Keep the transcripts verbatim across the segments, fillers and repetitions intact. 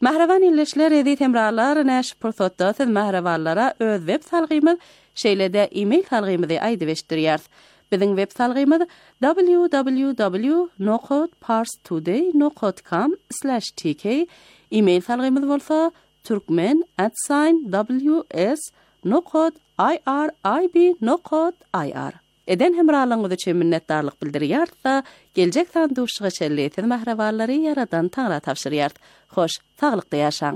Mahravan illeşler edi temralar näş pursatda siz mahravallara öz web salgymyz şeýlede e-mail salgymyzy aýdyp Bizim web salgymyz w w w nokta parstoday nokta com slash t k. E-mail salgymyz bolsa turkmen at w s nokta i r i b nokta i r. Eden hemralığınız üçin minnetdarlyk bildirýär. Geljek sanduşyga şelleýän mahrawallary yaradan taňra tapşyrýar. Hoş, taglykda ýaşaň.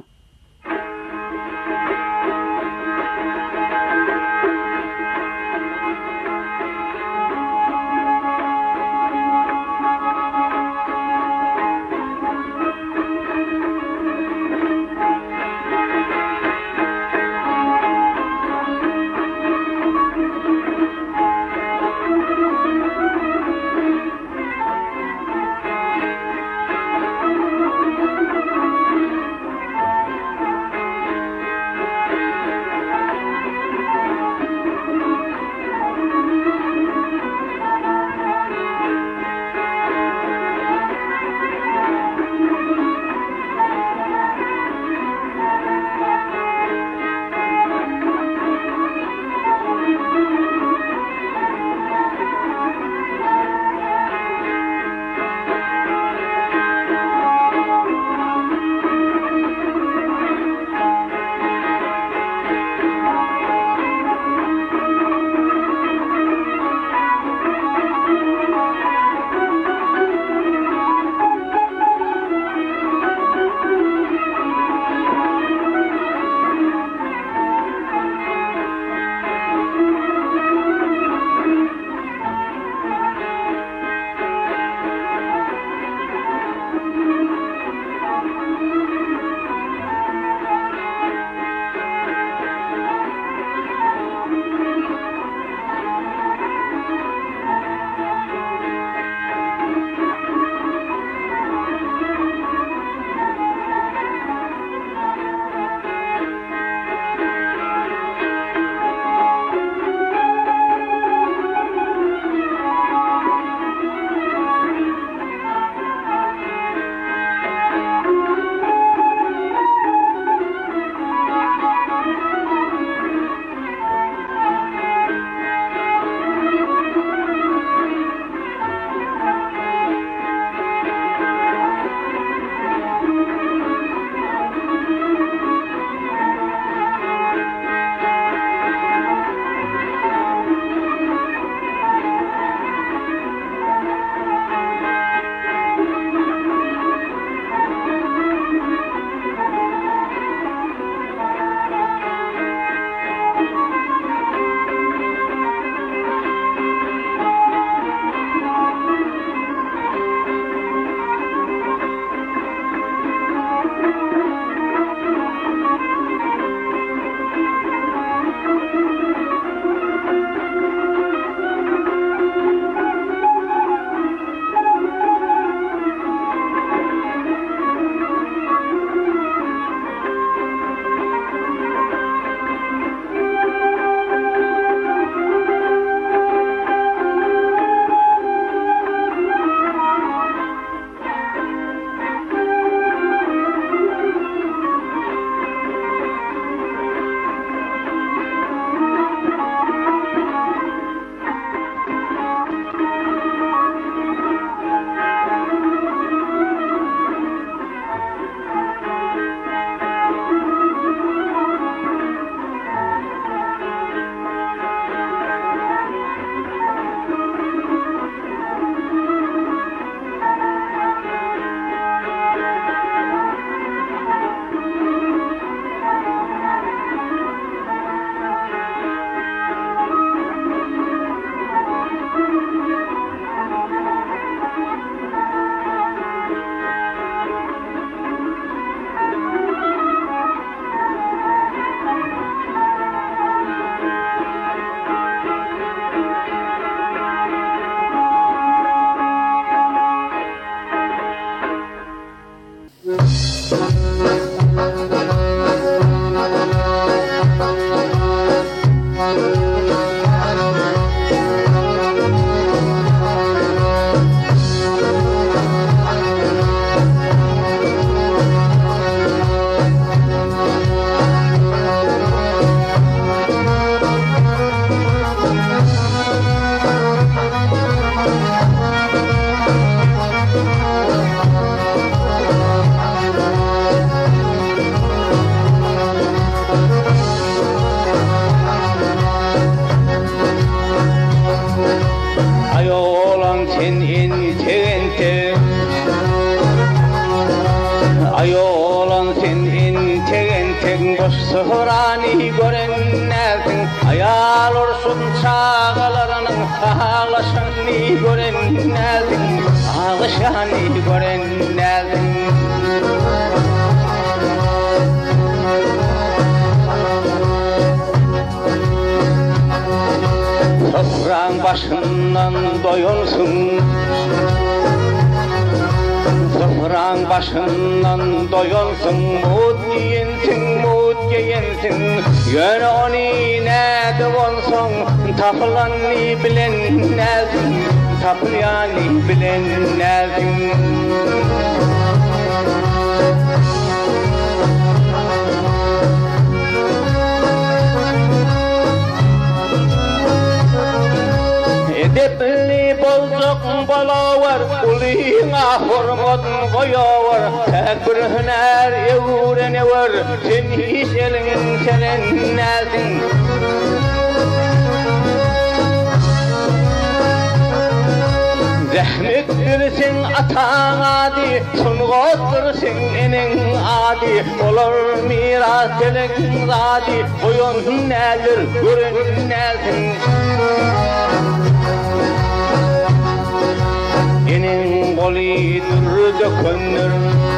uşaqlarının ağlaşanı görennəzin, ağlaşanı görennəzin. Toprağın başından doyulsun, toprağın başından doyulsun, mut giyinsin, mut giyinsin. Yönü onu nədi olsun, tapılanı bilennəzin, tapılanı bilennəzin. Edepli bolcuk bolavar, ulina hormatın koyavar. Tek bir hüner evrenevar, sen hiç elin serennesin. Zahmet bilsin atan adi, sunğattırsın enin adi. Olar miras elin zadi, koyun nedir görünnesin. Enin golidur dökünür,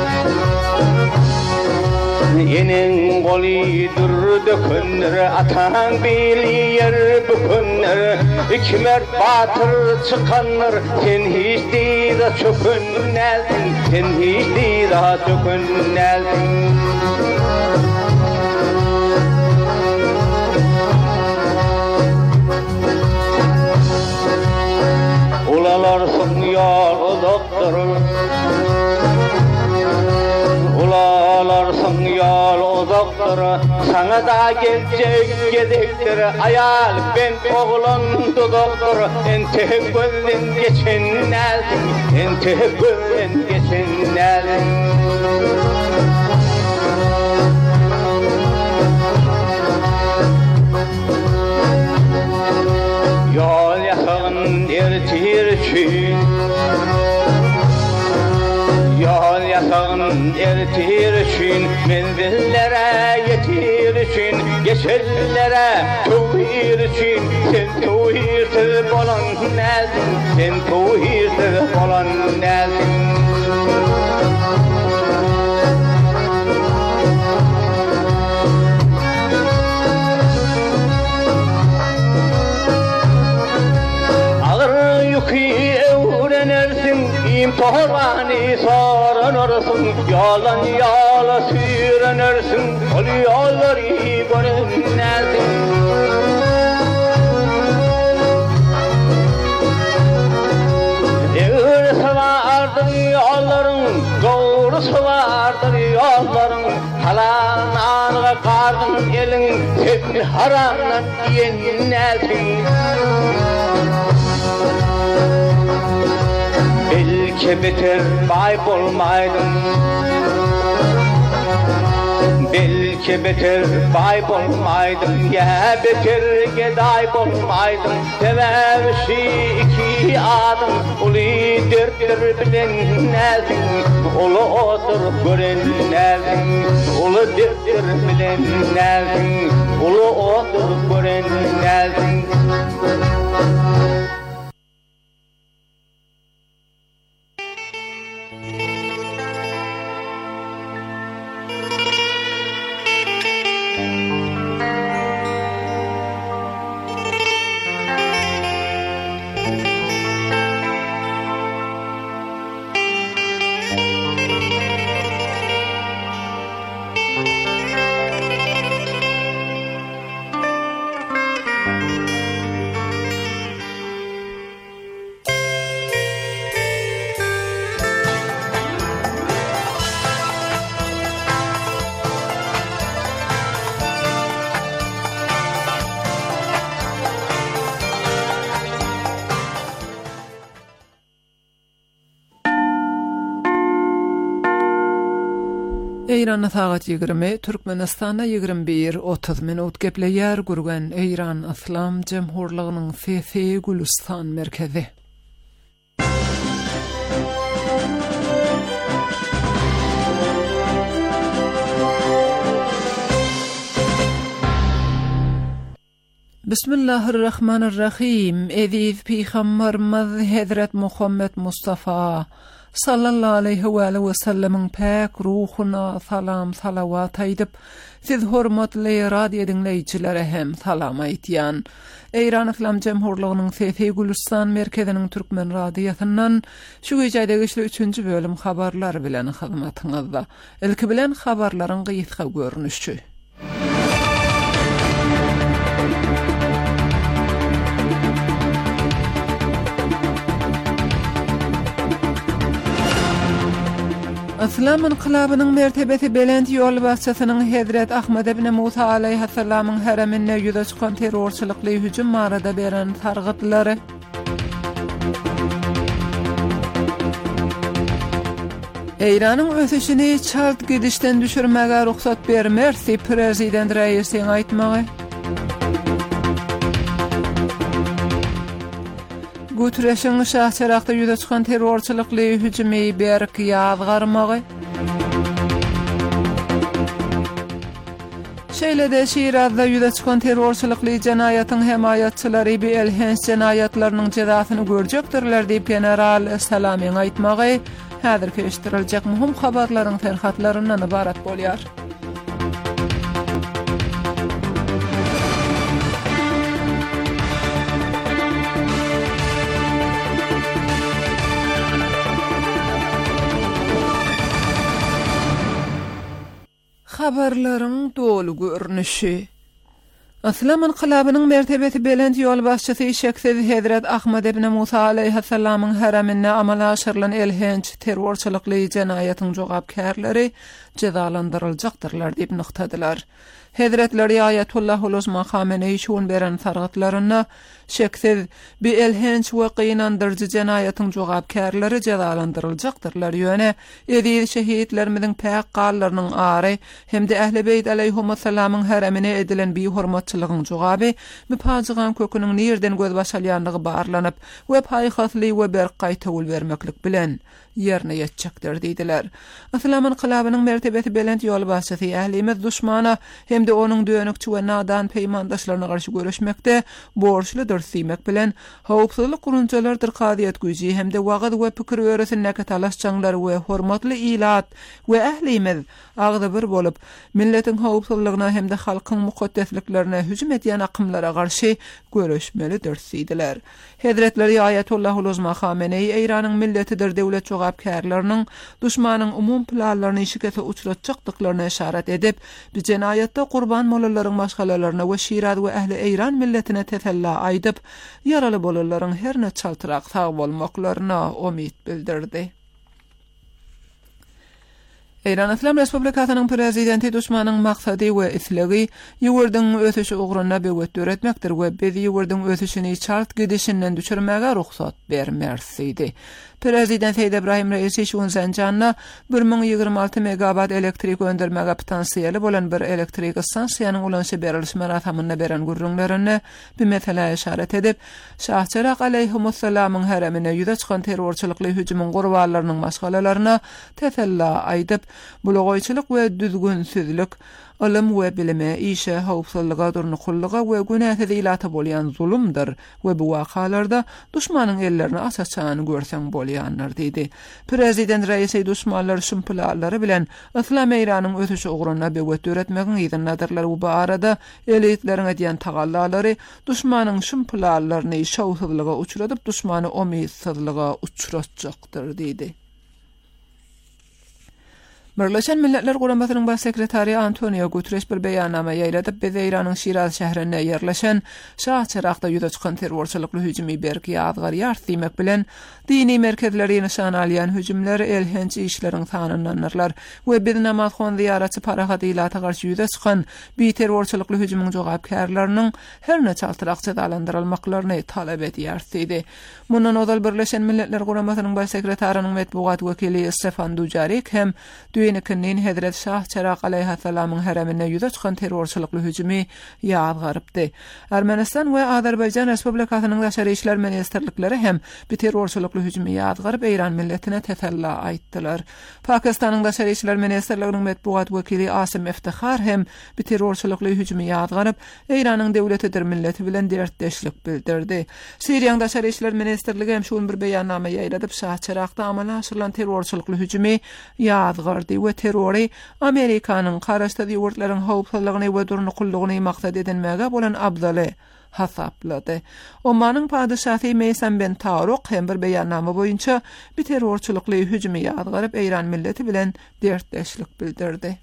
enin golidur dökünür. Atan bilir bükünür, ikmer batır çıkanır. Sen hiç dira çökünnesin, sen hiç dira çökünnesin. Ulalarsın yol uzaktır, ulalarsın yol uzaktır. Sana da gelecek gedektir, ayal ben oğlan dudakdır. Ente gözden geçenlersin, ente gözden geçenlersin. Yol yakın ertir için, yol yakın ertir için, menzillere yetir için, geçellere tuğir için. Sen tuğirsiz bolan nesin, sen tuğirsiz bolan nesin. Evrenersin, imtihanı soranırsın. Yalan yala sürenersin, ol yolları görünnersin. Eğrisi vardır yolların, doğrusu vardır yolların. Halan anığa kardın elin, sen haramdan yennersin. Belki biter bay bulmaydın, belki biter bay bulmaydın. Ya biter geday bulmaydın. Sevevşi iki adım, ulu dertler bilennezin. Ulu oturup görennezin, ulu dertler bilennezin. Ulu oturup görennezin. Eýranda sagat ýygrimi, Türkmenistanda ýygrimi bir otuz minut gepleýär gurgan Eýran Islam Jemhurlygynyň S S Gülistan merkezi. Bismillahirrahmanirrahim. Edif Peygamberimiz Hazret Muhammed Mustafa sallallahu aleyhi ve sellem'in pek ruhuna salam salavat aydıp, siz hormatly radio dinleyicilere hem salam aytyan. Eýran Islam Jemhurlygynyň Fefe Gülistan merkeziniň Türkmen radiosundan şu gecede geçli üçüncü bölüm habarlar bilen hyzmatyňyzda. Ilki bilen habarlaryň gysga görnüşi. İslam inqilabynyň mertebesi belent ýol başçysynyň Hazret Ahmed ibn Musa aleyhisselamyň hereminne ýüze çykan terrorçylykly hüjüm barada beren targytlary. Eýranyň ösüşini çalt gidişden düşürmäge ruhsat bermersi prezident Reisiň aýtmagy. Götüreşiň şahçarakda ýüze çykan terrorçylykly hüjümi berk ýazgarmagy. Şeýlede Şirazda ýüze çykan terrorçylykly jenaýatyň hemaýatçylary bi elhens jenaýatlarynyň jazasyny görjekdirler diýip general Salamiň aýtmagy häzirki eşitiriljek muhim habarlaryň terhatlaryndan ibarat bolýar. Habarlaryň dolu görnüşi. Islam inqilabynyň mertebesi belent ýol başçysy şeksiz Hazret Ahmed ibn Musa aleyhisselamyň hereminne amala aşyrylan elhenç terrorçylykly jenaýatyň jogapkärleri cezalandyryljakdyrlar diýip nyktadylar. Hazretleri Ayatullahul Uzma Khamenei şuun beren targatlaryna şeksiz bi elhenç we gynandyrjy jenaýatyň jogapkärleri cezalandyryljakdyrlar ýöne edil şehitlerimiziň päk gallarynyň ary hemde Ähli Beyt aleyhisselamyň heremine edilen bi hormatçylygyň jogaby müpazygan köküniň nerden göz başalýanlygy barlanyp we paýhasly we berk gaýtawul bermeklik bilen ýerine ýetjekdir diýdiler. Islam inqilabynyň mertebesi belent ýol başçysy ählimiz düşmana hemde onuň dönükçi we nadan peýmandaşlaryna garşy görüşmekde borçlydyr diýmek bilen howpsuzlyk gurunçalardyr qadiýet güýji hemde wagt we pikir öwresinde talaşjaňlar we hormatly ilat we ählimiz agdy bir bolup milletiň howpsuzlygyna hemde halkyň mukaddesliklerine hüjüm edýän akymlara garşy görüşmelidir diýdiler. Hazretleri Ayatullahul Uzma Khamenei Eýranyň milletidir döwlet jogapkärleriniň düşmanyň umum planlaryny şikete uçratjakdyklaryna işaret edip, bu jenaýatda qurban bolalaryň başgalaryna we Şiraz we ähli Eýran milletine tesella aýdyp, ýaraly bolalaryň herne çaltyrak sag bolmaklaryna umyt bildirdi. Eýran Islam Respublikasynyň prezidenti düşmanyň maksady we isligi ýurdyň ösüşi ugruny bewet öretmekdir we biz ýurdyň ösüşini çalt gidişinden düşürmäge ruhsat bermersidi. Prezident Seýid Ibrahim Reisi şuun Zanjanna bir ming ýygrima alty megawatt elektrik göndermäge potansiýali bolan bir elektrik stansiýanyň ulanşy berilişi maratamyna beren gurrunlaryny bir mesele işaret edip, Şahçarak aleyhisselamyň heremine ýüze çykan terrorçylykly hüjümüň gurbalarynyň maşgalalaryna tesella aýdyp, bulagoýçylyk we düzgünsizlik, ilm we bilime, işe, howpsuzlyga, durnukullyga we günäsiz ilata bolýan zulumdyr we bu wakalarda düşmanyň ellerini asaçany görseň bolýanlar diýdi. Prezident Reisi düşmanlar şumpulary bilen Islam Eýranyň ösüşi ugruny bewet öretmegiň ýygynadarlar bu barada elitleriň edýän tagallalary düşmanyň şumpularyny şowsuzlyga uçuradyp düşmany umytsızlyga uçuratjakdyr diýdi. Birleşen Milletler Guramatynyň baş sekretary Antonio Guterres bir beýannama ýaýladyp, biz Eýranyň Şiraz şäherinde ýerleşen Şahçarakda ýüze çykan terrorçylykly hüjümi berk ýazgar ýart diýmek bilen dini merkezleri nişan alýan hüjümler elhenç işleriň sanyndan narlar we biz namazxon ziyaratçy parahadylaty garşy ýüze çykan bi terrorçylykly hüjümüň jogapkärleriniň herne çaltyrak cezalandyrylmaklaryny talap edýär diýdi. Mundan ozal Birleşen Milletler Guramatynyň baş sekretarynyň medbugat wekili Stefan Dujarric hem düýnekinin Hazrat Şah Çaraq aleyhissalamyň heremine ýüze çykan terrorçylykly hüjümi ýadgarypdy. Ermenistan we Azerbaýjan Respublikasynyň Daşary işler ministrlikleri hem bu terrorçylykly hüjümi ýadgaryp Eýran milletine tesella aýtdylar. Pakistanyň Daşary işler ministrliginiň medpuat wekili Asim Iftihar hem bu terrorçylykly hüjümi ýadgaryp Eýranyň döwletidir milleti bilen dertdeşlik bildirdi. Siriýanyň Daşary işler ministrligi hem şol bir beýannama ýaýradyp Şah Çaraqda amala aşyrylan terrorçylykly hüjümi ýadgardy we terrori Amerikanyň garaşda ýurtlaryň howpsuzlygyny we durnukullygyny maksat edilmäge bolan abdaly hasaplady. Omanyň padyşahy Meysam ben Taruk hem bir beýannama boýunça bir terrorçylykly hüjümi ýadgaryp Eýran milleti bilen dertdeşlik bildirdi.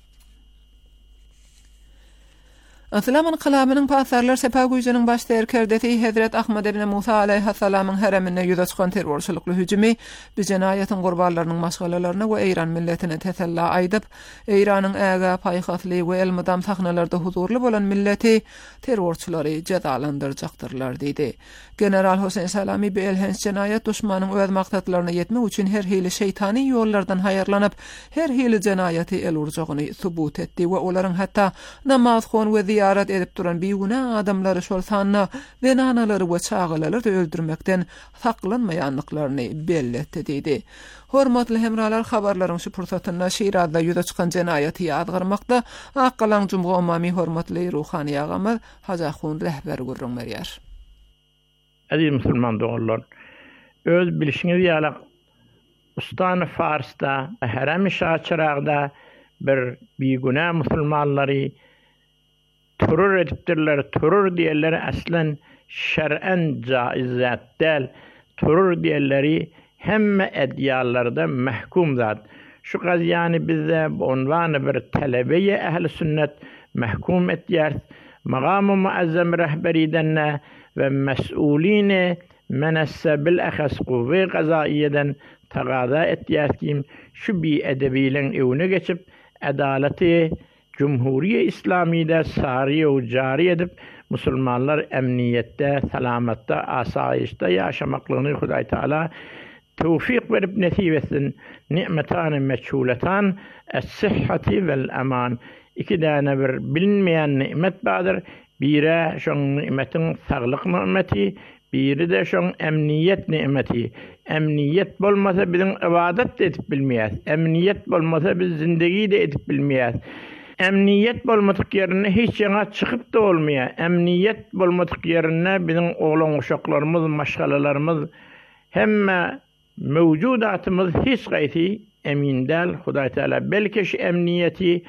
Aslaman Qalamynyň pasarlar sepa güýjeniň baş derkerdeti Hazrat Ahmad ibn Musa aleyhissalamyň heremine ýüze çykan terrorçylykly hüjümi bu jenaýatyň gurbalarynyň maşgalalaryna we Eýran milletine tesella aýdyp, Eýranyň äge paýhasly we elmydam sahnalarda huzurly bolan milleti terrorçylary jazalandyrjaktyrlar diýdi. General Hosein Salami bu elhens jenaýat düşmanyň öz maksatlaryna ýetmek üçin her hili şeytani ýollardan haýarlanyp, her hili jenaýaty el urjagyny subut etdi we olaryň hatda namaz hon we ziyaret edip duran biýguna adamlary şol sanna we nanalary we çağalalary öldürmekden saklanmaýanlyklaryny belli etdi diýdi. Hormatly hemralar, habarlaryň şu pursatyna Şirazda ýüze çykan jenaýaty ýadgarmakda Akkalaň Jumga umamy hormatly ruhani agamy Hajaxun rehber gurrun berýär. Aziz musulman dogurlar, öz bilişiňiz ýaly Ustan Farsda, Herem-i Şah Çaraqda bir biýguna musulmanlary turur edipdirler, turur diýerleri aslen şer'en caiz zat del, turur diýerleri hemme edýallarda mahkum zat. Şu gazyany bizde unwany bir talebeye ehli sünnet mahkum etýär. Maqam-ı muazzam rehberiden ve mes'uline menesse bil ahas kuvve gazaiyeden tagada etýär ki şu bi edebilen evine geçip adaleti Cumhuriye İslami'de sariye ve cari edip Müslümanlar emniyette, selamatta, asayişte yaşamaklarını Huday Teala tevfik verip nesip etsin. Ni'metan-ı meçhuletan es-sıhhati vel-eman. İki tane bir bilinmeyen nimet vardır. Biri şun nimetin sağlık nimeti, biri de şun emniyet nimeti. Emniyet bolmasa bizim ibadet de edip bilmeyiz. Emniyet bolmasa biz zindagi de edip bilmeyiz. Emniyet bolmadyk ýerine hiç ýaňa çykyp da bolmaýar. Emniyet bolmadyk ýerine bizim oğlan uşaklarymyz, maşgalalarymyz hemme mewjudatymyz hiç gaýty emin däl. Hudaý Teala belki şu emniyeti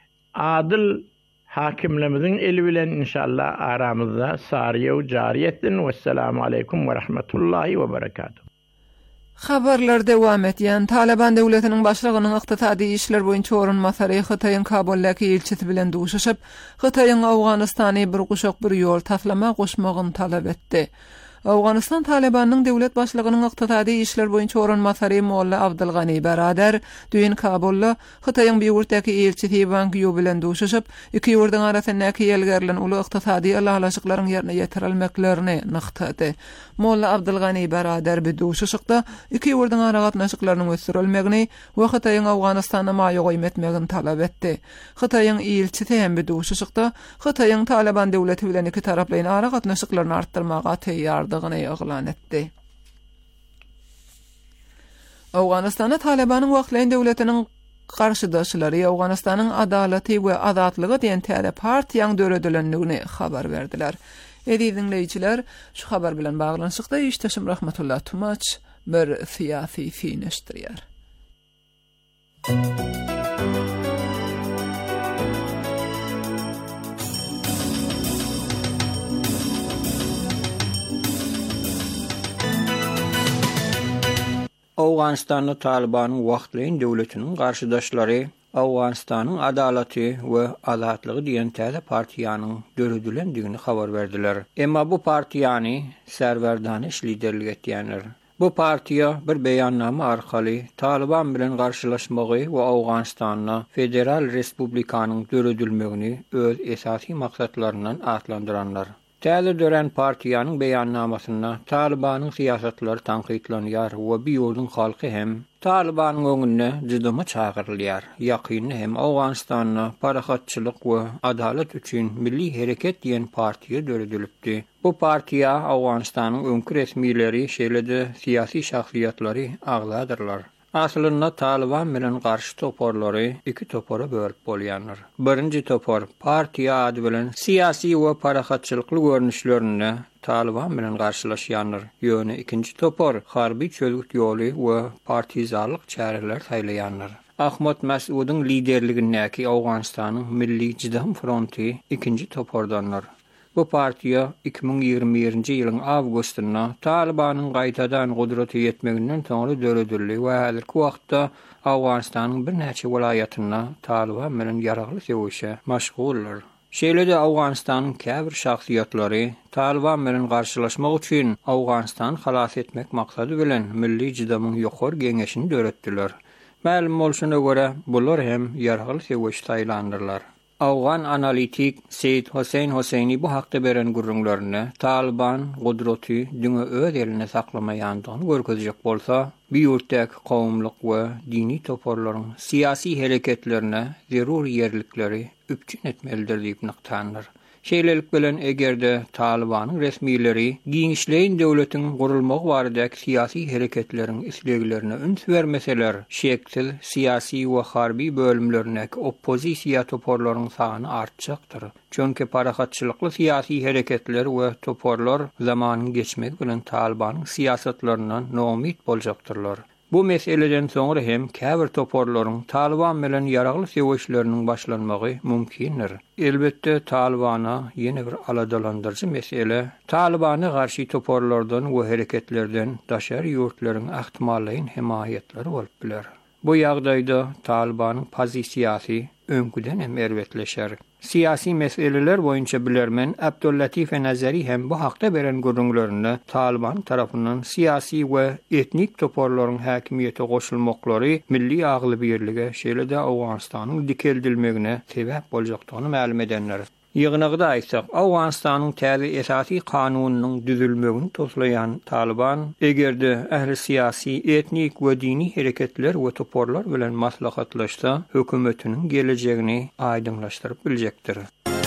adil hakimlerimizin eli bilen inşallah aramızda sariye ve cari etsin. Vesselamu aleykum ve rahmetullahi ve berekatuhu. Habarlar dewam etýän Taliban döwletiniň başlygynyň ykdysady işler boýunça orunmasary Hytaýyň Kabuldaky elçisi bilen duşuşyp, Hytaýyň Awganystany bir guşak bir ýol taslama goşmagyny talap etdi. Awganystan Talibanyň döwlet başlygynyň ykdysady işler boýunça orunmasary Molla Abdulgany Barader düýün Kabulda Hytaýyň bir ýurtdaky elçisi Wang Yu bilen duşuşyp, iki ýurduň arasyndaky ýelgerlen uly ykdysady alalaşyklaryň ýerine ýetirilmeklerini nykdy. Molla Abdulgany Barader bu duşuşykda iki ýurduň ara gatnaşyklarynyň ösürilmegini we Hytaýyň Awganystana maýa etmegini talap etdi. Hytaýyň elçisi hem bu duşuşykda Hytaýyň Taliban döwleti bilen iki taraplaryň ara gatnaşyklaryny artdyrmaga teýýar ýaglan etdi. Awganystanda Talibanyň wagtlaýyn döwletiniň garşydaşlary Awganystanyň adalaty we azatlygy diýen täze partiýaň döredilenligini habar berdiler. Edi dinleýijiler, şu habar bilen baglanyşykda işteşim rahmetullah Tumaç bir siyasi fineşdirýär. Awganystanda Talibanyň wagtlaýyn döwletiniň garşydaşlary Awganystanyň adalaty we azatlygy diýen täze partiýanyň döredilendigini habar berdiler. Emma bu partiýany Serwerdaniş liderlik etýänler. Bu partiýa bir beýannama arkaly Taliban bilen garşylaşmagy we Awganystanyň federal respublikanyň döredilmegini öz esasy maksatlaryndan atlandyranlar. Täze dören partiýanyň beýannamasynda Taliban'ın siýasatlary tanqidlanýar we bir ýurdun halky hem Talibanyň öňünde jydama çagyrylýar. Ýakynly hem Awganystanyň parahatçylyk we adalet üçin milli hereket diýen partiýa döredilipdi. Bu partiýa Awganystanyň öňkü resmiýetleri şeýlede siýasy şahsiýatlary agladyrlar. Aslında Taliban bilen garşy toporlary iki topora bölüp bolýanlar. Birinji topor partiýa ady bilen siýasy we parahatçylykly görnüşlerini Taliban bilen garşylaşýanlar. Ýöne ikinji topor harby çözgüt ýoly we partizanlyk çäreler saýlaýanlar. Ahmet Mas'ud'un liderligindäki Awganystanyň Milli Jydam Fronty ikinji topordanlar. Bu partiýa iki bin ýygrimi birinji ýylyň awgustynda Talibanyň gaýtadan gudraty ýetmeginden soňra döredildi we häzirki wagtda Awganystanyň bir näçe welaýatynda Taliban bilen ýaragly söwüşe maşgullar. Şeýlede Awganystanyň käbir şahsiýatlary Taliban bilen garşylaşmak üçin Awganystany halas etmek maksady bilen Milli Jydamyň ýokary geňeşini döretdiler. Ma'lum bolşuna görä bular hem ýaragly söwüş saýlandyrlar. Awgan analitik Seýid Hoseýn Hoseýni bu hakda beren gurrunlaryny Taliban gudraty düňe öz eline saklamaýandygyny görkezjek bolsa, bir ýurtdaky kowumlyk we dini toporlaryň siýasy hereketlerine zerur ýerlikleri üpçün etmelidir diýip nyktandyr. Şeýlelik bilen egerde Talibanyň resmiýetleri giňişleýin döwletiň gurulmagy baradaky siýasy hereketleriň isleglerine üns bermeseler, şeksiz siýasy we harby bölümlerindäki oppozisiýa toporlaryň sany artjakdyr. Çünki parahatçylykly siýasy hereketler we toporlar zamanyň geçmegi bilen Talibanyň siýasatlaryna noumid boljaktyrlar. Bu meseleden soňra hem käbir toporlaryň Taliban bilen ýaragly söwüşleriniň başlanmagy mümkindir. Elbetde Talibana ýene bir aladalandyrjy mesele Talibany garşy toporlardan we hereketlerden daşar ýurtlaryň ähtimallaryň himayetleri bolup biler. Bu ýagdaýda Talibanyň pozisiýasy öňküden hem erwetleşer. Siyasi meseleler boyunca bilermen Abdullatif Nazari hem bu hakda beren gurrunlaryny Taliban tarapyndan siyasi we etnik toporlaryň häkimiýete goşulmaklary milli agly birlige şeýlede Awganystanyň dikeldilmegine sebäp boljakdygyny ma'lum edenler. Ýygnagda aýtsak, Awganystanyň täze esasy kanunynyň düzülmegini toplayan Taliban egerde ähli siýasy, etnik we dini hereketler we toporlar bilen maslahatlaşsa, hökümetiniň gelejegini aýdymlaşdyryp biljekdir.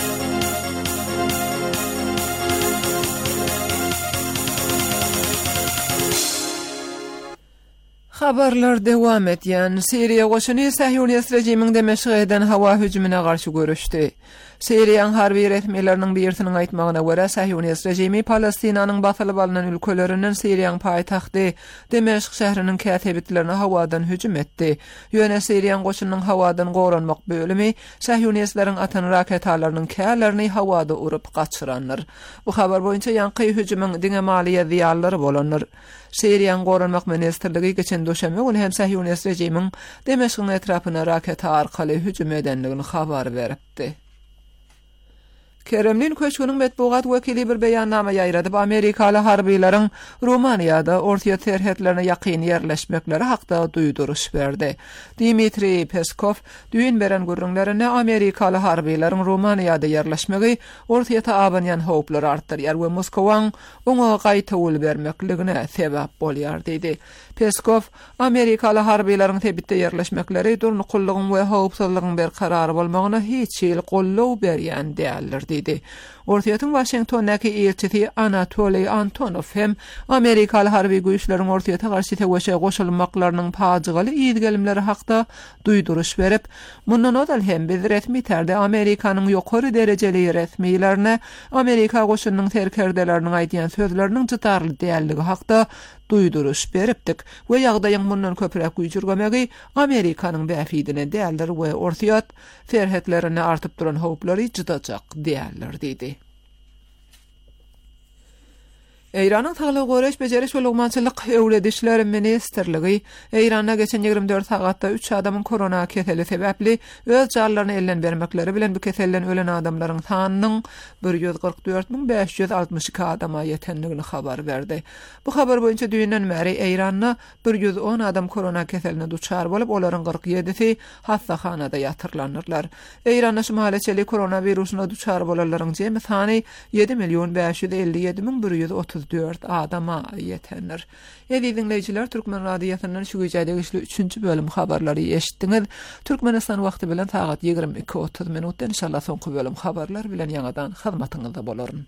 Habarlar dewam etýän Siriýa goşuny Sahyonist rejimiň Demeşk eden hawa hüjümine garşy görüşdi. Siriýanyň harby resmiýetleriniň birisiniň aýtmagyna görä Sahyonist rejimi Palestinanyň basylyp alynan ülkelerinden Siriýanyň paýtagty Demeşk şäheriniň kätebitlerine hawadan hüjüm etdi. Ýöne Siriýanyň goşunynyň hawadan goranmak bölümi Sahyonistlaryň atan raketalarynyň kälerini hawada urup gaçyranlar. Bu habar boýunça ýanky hüjümüň diňe maliýe ziýanlary bolanlar. Siriýanyň goranmak ministrligi geçen döşeme gün hem Sahyonist rejimiň Demeşkyň etrapyna raket arkaly hüjüm edenligini habar beripdi. Kremlin köşkünün metbuat wekili bir beýannama ýaýradyp Amerikaly harbiýlaryň Rumaniýada ortaýa terhetlerine ýakyn ýerleşmekleri hakda duýduruş berdi. Dmitri Peskov düýün beren gurrunlaryna Amerikaly harbiýlaryň Rumaniýada ýerleşmegi ortaýa tabanýan howplar artdyrýar we Moskowaň oňa gaýta ul bermekligine sebäp bolýar diýdi. Peskov Amerikaly harbiýlaryň tebitde ýerleşmekleri durnukullygyň we howpsuzlygyň berkarar bolmagyna hiç ýyl gollaw berýän däldir diýdi. Ortaýatyň Washingtondaky elçisi Anatoly Antonov hem Amerikaly harby güýçleriň ortaýa garşy teweşe goşulmaklarynyň paýjygaly ýetgelimleri hakda duýduruş berip, mundan odal hem biz resmi terde Amerikanyň ýokary derejeli resmiýetlerine Amerika goşunynyň terkerdeleriniň aýdýan sözleriniň jytarly dälligi hakda duýduruş beripdik we ýagdaýyň mundan köprek güýjürgemegi Amerikanyň bäfidine däldir we ortaýat ferhetlerini artyp duran howplary jytajak däldir diýdi. Eýranyň Saglyk Goraş Bejeriş we Lugmançylyk Öwredişleri Ministerligi Eýranda geçen ýygrimi dört sagatda üç adamyň korona keseli sebäpli öz jarlaryny elden bermekleri bilen bu keselden ölen adamlaryň sanynyň bir ýüz kırk dört bin beş ýüz altmış iki adama ýetendigini habar berdi. Bu habar boýunça düýünden bäri Eýranda bir ýüz on adam korona keseline duçar bolup olaryň kırk ýedisi hastahanada ýatyrlanyrlar. Eýranda şumalyçyly koronavirusuna duçar bolanlaryň jemy sany yedi milyon beş ýüz elli ýedi min bir ýüz otuz dört adama yetenir. Ýa-da dinleýijiler Türkmen radiosynyň şu güýjäde güçlü üçünçü bölüm habarlary eşitdiňiz. Türkmenistan wagty bilen saat ýygrimi iki otuz minutda inşallah soňky bölüm habarlar bilen ýa-dan hyzmatyňyzda bolaryn.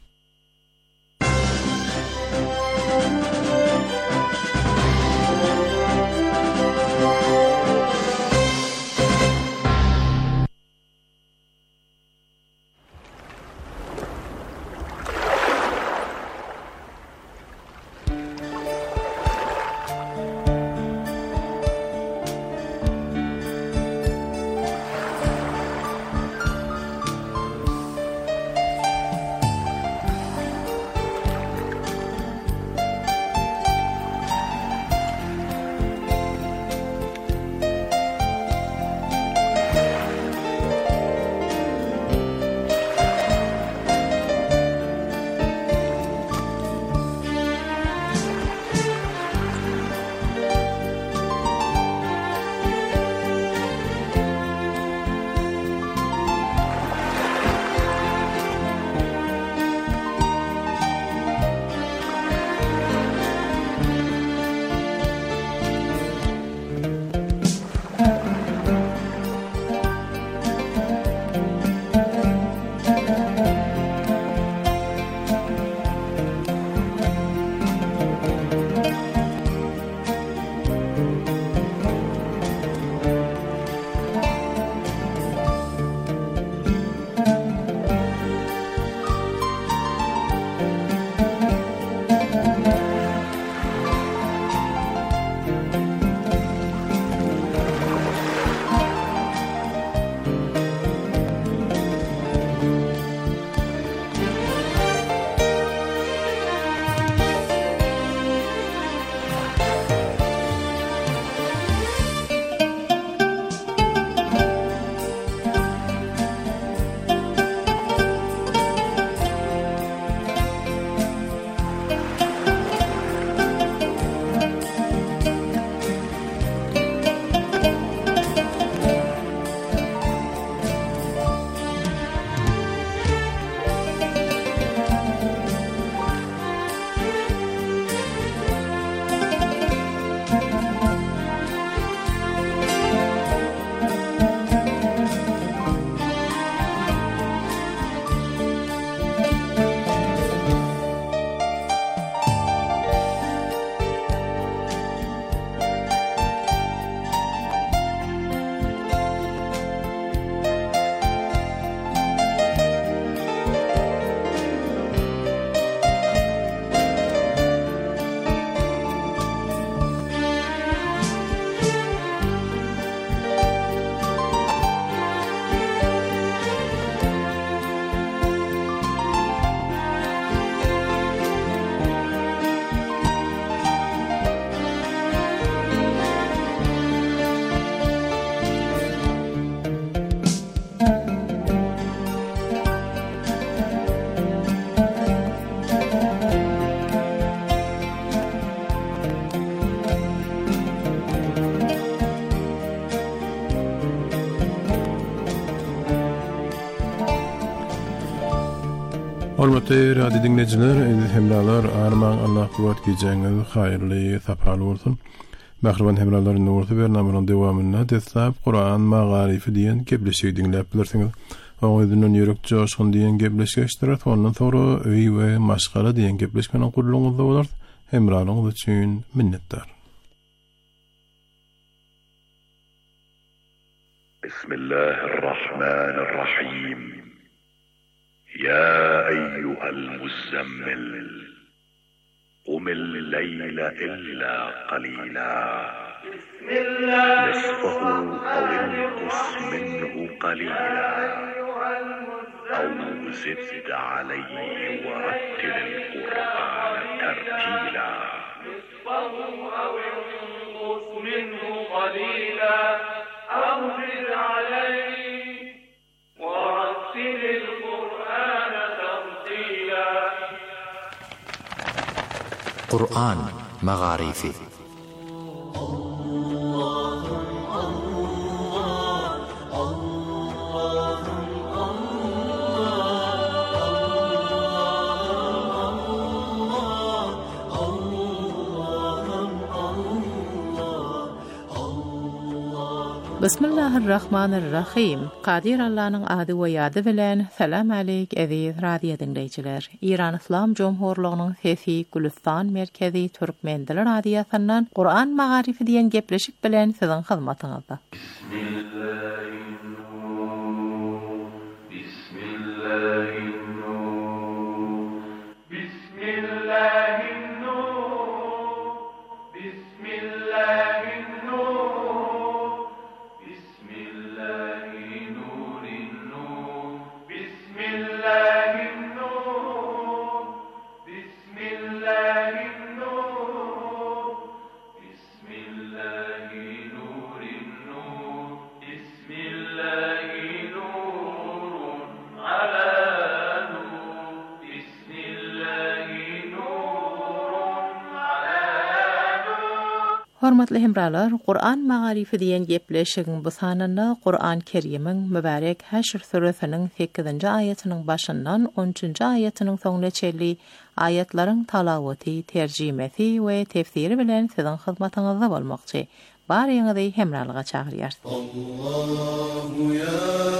Hormatly radio dinleyijiler, hemralar, arman Allah kuwat gijeňiz haýyrly, sapaly bolsun. Mähriban hemralaryň nurty bernamynyň dowamyna desap Qur'an magarifi diýen gepleşigi dinläp bilersiňiz. Oňyzynyň ýürek joşgyn diýen gepleşigi iştirak, ondan sonra öý we maşgala diýen gepleşmeniň gurulmagyda bolar. Hemralaryň üçin minnetdar. Bismillahirrahmanirrahim. يا أيها المزمل قم الليل إلا قليلا نصفه أو انقص منه قليلا أو زد عليه ورتل القرآن ترتيلا نصفه أو انقص منه قليلا أو زد عليه ورتل القرآن ترتيلا. قرآن مغاريفي. Bismillahirrahmanirrahim. Qadir Allah'ın adı ve yadı bilen salam aleyk aziz radyo dinleyiciler. İran İslam Cumhurluğu'nun sesi Gülistan Merkezi Türkmen Dili Radyosu'ndan Kur'an Mağarifi diyen gepleşik bilen sizin hizmetinizde. Hormatly hemralar, Qur'an Mağarifi diyen gepleşigin bu sananda Qur'an Kerim'in mübarek Haşr suresinin sekizinci ayetinin başından on üçüncü ayetinin sonuna çelli ayetlerin talavati, tercimesi ve tefsiri bilen sizin hizmetinizde bolmakçı. Bari ýa-da hemralyga çagyrýar. Allahu ya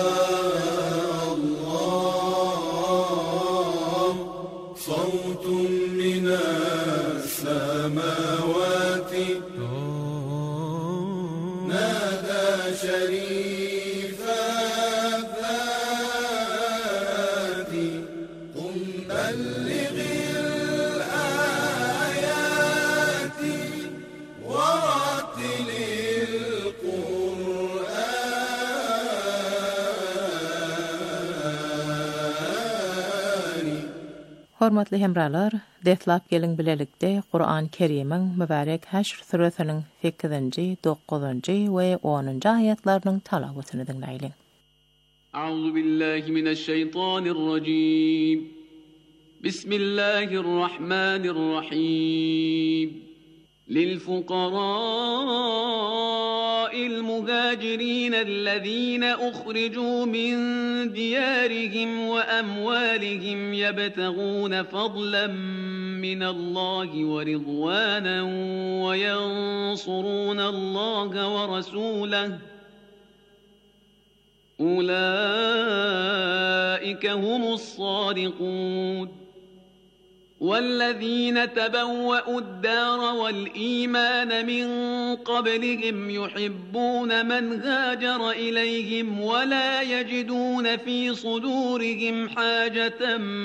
Allah, sawtun minas samawati nada şerifa zati qum ballighil ayati wa rattilil Qur'ani. Hormatly hemralar, deslap gelin bilelikde Qur'an Kerim'in mübarek Haşr suresinin sekizinci, dokuzuncu ve onuncu ayetlerinin talawatyny dinleýin. Euzu billahi mineşşeytanirracim. Bismillahirrahmanirrahim. للفقراء المهاجرين الذين أخرجوا من ديارهم وأموالهم يبتغون فضلا من الله ورضوانا وينصرون الله ورسوله أولئك هم الصادقون والذين تبوأوا الدار والإيمان من قبلهم يحبون من هاجر إليهم ولا يجدون في صدورهم حاجة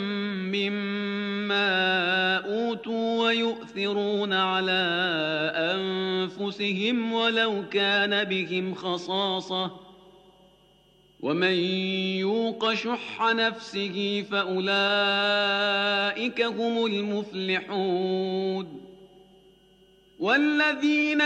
مما أوتوا ويؤثرون على أنفسهم ولو كان بهم خصاصة ومن يوق شح نفسه فأولئك هم المفلحون والذين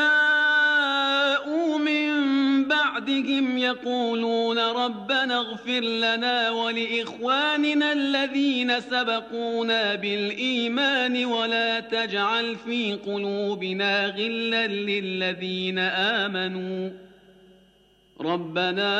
جاءوا من بعدهم يقولون ربنا اغفر لنا ولإخواننا الذين سبقونا بالإيمان ولا تجعل في قلوبنا غلا للذين آمنوا ربنا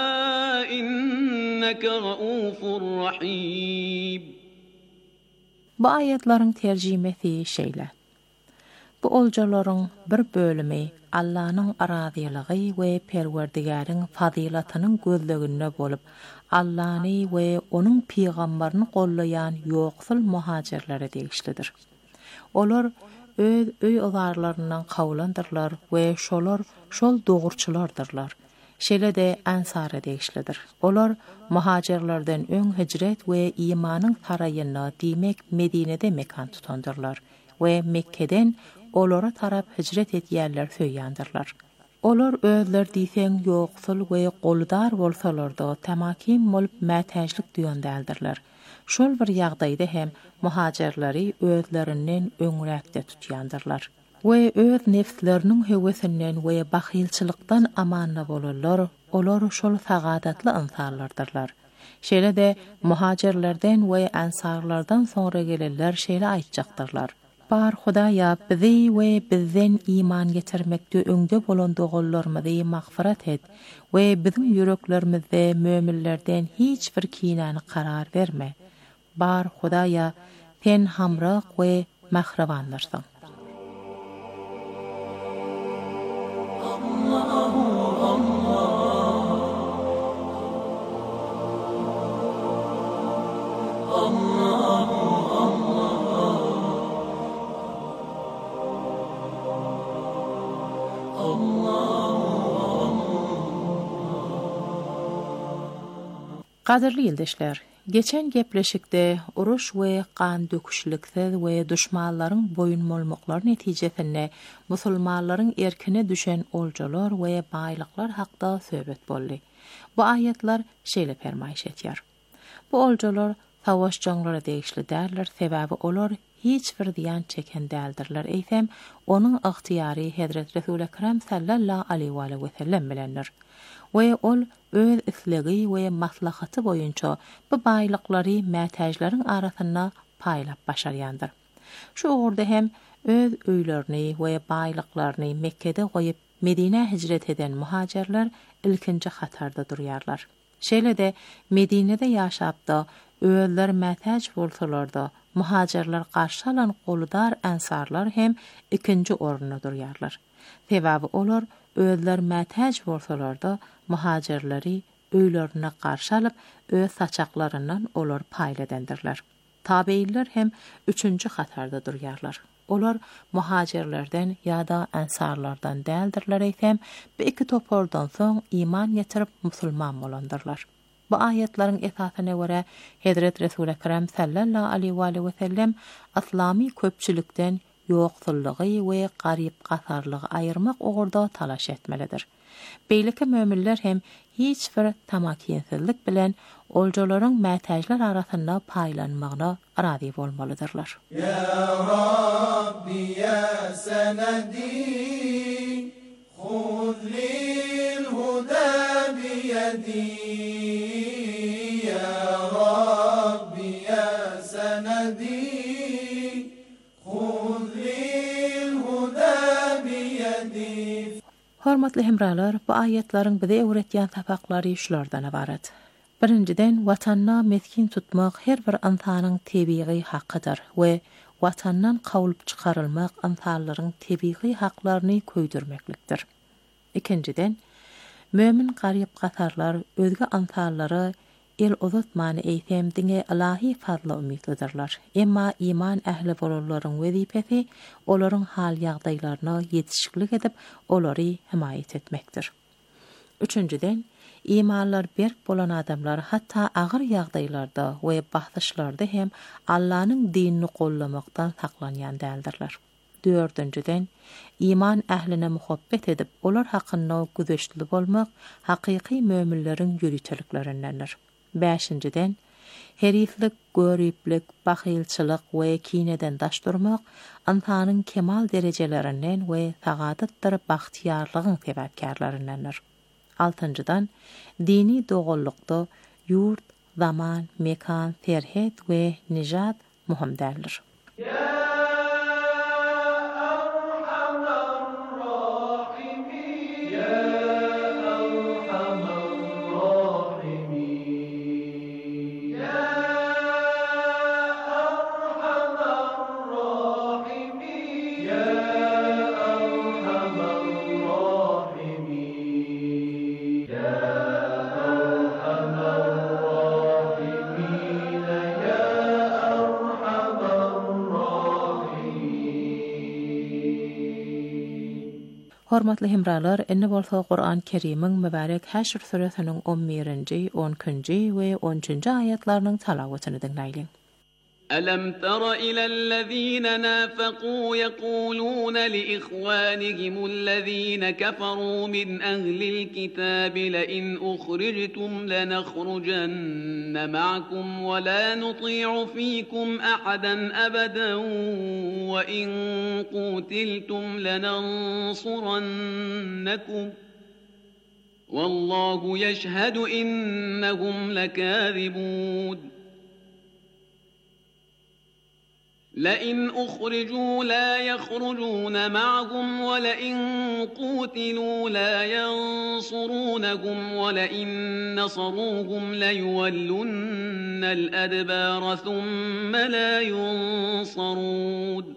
إنك رؤوف رحيم. Bu ayetlerin tercimesi şeýle. Bu oljaların bir bölümi Allah'ın araziýylygy we Perwerdigäriň fazilatynyň gözleginde bolup, Allah'ny we onuň peýgamberini gollayan ýoksul muhajirlere degişlidir. Olar öz öý olarlaryndan kawlandyrlar we şolar şol dogurçulardyrlar. Şeýle-de ansara degişlidir. Olar muhajirlerden öň hicret we imanyň taraýyna diýmek Medinede mekan tutandyrlar we Mekke'den olara tarap hicret etýärler söýýändyrlar. Olar özler diýseň ýoksul we goldar bolsalar da tamakim bolup mätäjlik duýandaldylar. Şol bir ýagdaýda hem muhajirleri özlerinden öňräkde tutýandyrlar. We öz nefsleriniň hewesinden we bahylçylykdan amanna bolarlar. Olar şol sagadatly insanlardyrlar. Şeýle de muhajirlerden we ansarlardan sonra gelenler şeýle aýtjaktyrlar. Bar Hudaýa bizi we bizden iman getirmekde öňde bolan dogullarymyzy magfirat et we bizim ýüreklerimizde möminlerden hiç bir kinany karar verme. Bar Hudaýa sen hamrak we mahrawanlarsyň. Allahu Allah Qadirli ýoldaşlar, geçen gepleşikde uruş we kan döküşlikde we düşmanlaryň boyun molmoklary netijesinde musulmanlaryň erkine düşen oljalar we baýlyklar hakda söhbet boldy. Bu ayetler şeýle fermaýş etýär. Bu oljalar savaş joňlary degişli därler, sebäbi olar hiç bir diýan çeken däldirler. Eýsem, onuň ygtyýary Hazrat Resul Ekrem sallallahu aleyhi we sellem bilendir. We ol öz isligi we maslahaty boýunça bu baýlyklary mätäjleriň arasynda paýlap başarýandyr. Şu orda hem öz öýlerini we baýlyklaryny Mekkede goýup Medine hicret eden muhajirler ilkinji hatarda durýarlar. Şeýle de Medinede ýaşap da öýler mätäj bolsalar da muhajirler garşy alan goludar ansarlar hem ikinji orunda durýarlar. Sebäbi olar özler mätäj bolsalar da muhajirleri öýlerine garşy alyp öz saçaklaryndan olar paýladendirler. Tabeýinler hem üçünji hatarda durýarlar. Olar muhajirlerden ýa-da ansarlardan däldirler eýsem, bu iki topordan soň iman getirip musulman bolandyrlar. Bu ayetleriň esasyna görä Hazrat Resul Ekrem sallallahu aleyhi we sellem islami köpçülikden ýoksullygy we garyp gasarlygy aýyrmak ogurda talaş etmelidir. Beýleki möminler hem hiç bir tamakinsizlik bilen oljalaryň mätäjler arasynda paýlanmagyna razy bolmalydyrlar. Ya Rabbi ya sanadi khudh lil huda bi yadi ya Rabbi ya sanadi khudh lil huda bi yadi. Hormatly hemralar, bu ayetleriň bize öwretýän sapaklary şulardan ibaret. Birinciden, watanna meskin tutmak her bir insanyň tebiği haqqydyr we watandan kawulyp çykarylmak insanlaryň tebiği haklaryny köýdürmeklikdir. Ikinciden, mömin garyp gatarlar özge insanlary el uzatmany eýsem diňe ilahi fazla umytlydyrlar. Emma iman ähli bolanlaryň wezipesi olaryň hal ýagdaýlaryna ýetişiklik edip olary himayet etmekdir. Üçünciden, imanlar berk bolan adamlar hatda agyr ýagdaýlarda we bahsyşlarda hem Allah'nyň dinini gollamakdan saklanýan däldirler. Dördüncüden, iman ähline muhabbet edip olar hakynda güzeşli bolmak hakyky möminleriň ýürüçliklerindendir. Beşinciden, heriflik, görüplik, bahylçylyk we kineden daş durmak insanyň kemal derejelerinden we sagadatdyr bahtiýarlygyň sebäpkarlaryndandyr. Altıncıdan, dini doğullukda yurt, zaman, mekan, terhet we nijat muhim däldir. Hormatly hemralar, enne bolsa Qur'an Kerimiň mübarek Haşr suresiniň on birinji, on ikinji we on üçinji ayetleriniň talawatyny dinleýin. ألم تر إلى الذين نافقوا يقولون لإخوانهم الذين كفروا من أهل الكتاب لئن أخرجتم لنخرجن معكم ولا نطيع فيكم أحدا أبدا وإن قتلتم لننصرنكم والله يشهد إنهم لكاذبون لئن أخرجوا لا يخرجون معهم ولئن قوتلوا لا ينصرونهم ولئن نصروهم ليولن الأدبار ثم لا ينصرون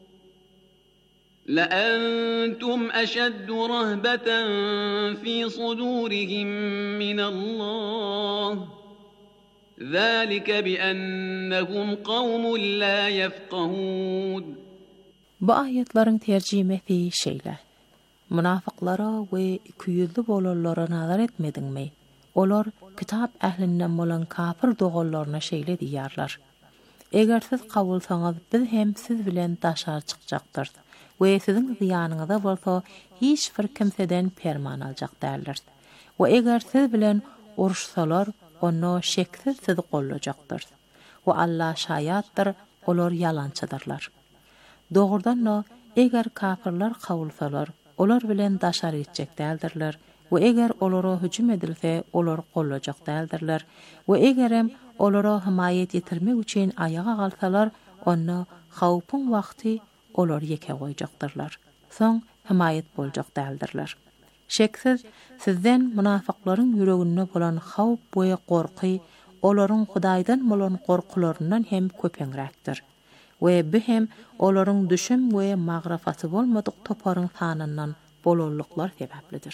لأنتم أشد رهبة في صدورهم من الله ذلك بأنهم قوم لا يفقهون. Bu ayetlerin tercümesi şeýle. Munafıklara we küýüzli bolanlara nazar etmedinmi? Olar kitap ählinden bolan kafir dogallaryna şeýle diýerler. Eger siz kabulsaňyz biz hem siz bilen daşar çykjakdyr. We siziň ziýanyňyza bolsa hiç bir kimseden perman aljak däldir. We eger siz bilen uruşsalar onu şeksiz sizi qollajakdyr. O Allah şaýatdyr, olar ýalançydyrlar. Dogurdan-da eger kafirler kawulsalar, olar bilen daşar etjek däldirler. We eger olara hüjüm edilse, olar qollajak däldirler. We egerem olara himayet etirmek üçin ayağa kalsalar, onu hawpyň wagty olar ýeke goýjaktyrlar. Soň himayet boljak däldirler. Şeksiz sizden münafıklaryň ýüreginde bolan hawp we gorky olaryň Hudaýdan bolan gorkularyndan hem köpeňräkdir. We bu hem olaryň düşüm we magrafaty bolmadyk toparyň sanyndan bolanlyklar sebeplidir.